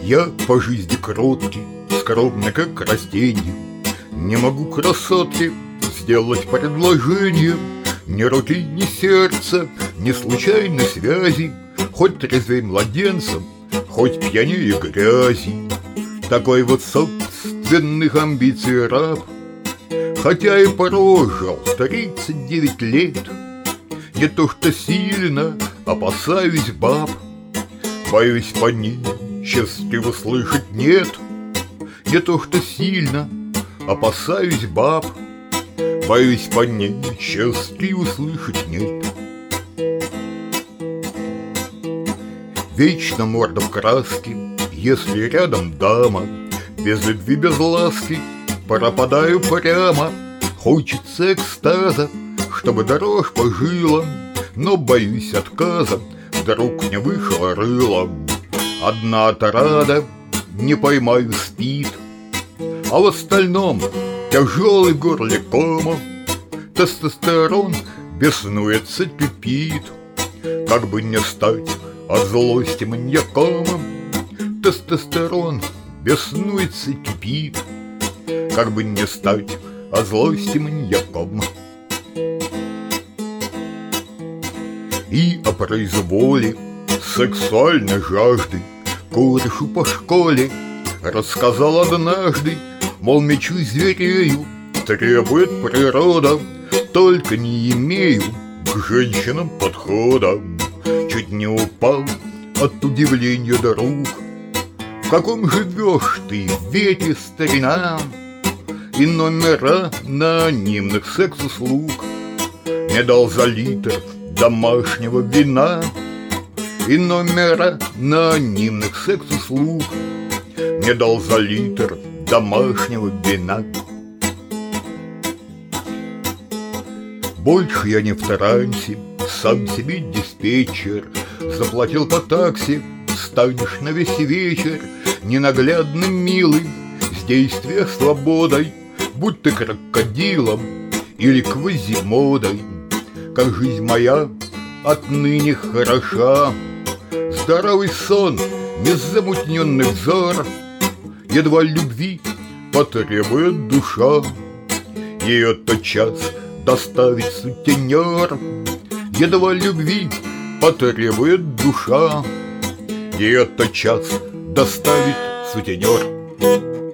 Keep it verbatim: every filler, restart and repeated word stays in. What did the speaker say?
Я по жизни кроткий, скромный, как растенье. Не могу красотке сделать предложение. Ни руки, ни сердца, ни случайной связи. Хоть трезвей младенцем, хоть пьянее грязи. Такой вот собственных амбиций раб. Хотя и прожил тридцать девять лет. Не то что сильно опасаюсь баб. Боюсь по ней счастливо слышать нет. Не то что сильно опасаюсь баб. Боюсь по ней счастливо слышать нет. Вечно морда в краске, если рядом дама. Без любви, без ласки пропадаю прямо. Хочется экстаза, чтобы дорожь по жилам, но боюсь отказа, вдруг не вышло рылом. Одна отрада, не поймаю спид, а в остальном тяжелый в горле кома. Тестостерон беснуется, кипит, как бы не стать от злости маньяком. Тестостерон беснуется, кипит, как бы не стать от злости маньяком. И о произволе сексуальной жажды корешу по школе рассказал однажды, мол, мечу зверею, требует природа, только не имею к женщинам подхода. Чуть не упал от удивления друг. В каком живешь ты веке, старина? И номера анонимных секс-услуг не дал за литр домашнего вина. И номера анонимных секс-услуг не дал за литр домашнего вина. Больше я не в трансе, сам себе диспетчер. Заплатил по такси, станешь на весь вечер ненаглядным милым, с действия свободой, будь ты крокодилом или квазимодой. Как жизнь моя отныне хороша, здоровый сон, незамутненный взор, едва любви потребует душа. Ее тотчас доставить сутенер, едва любви потребует душа. Ее тотчас доставить сутенер.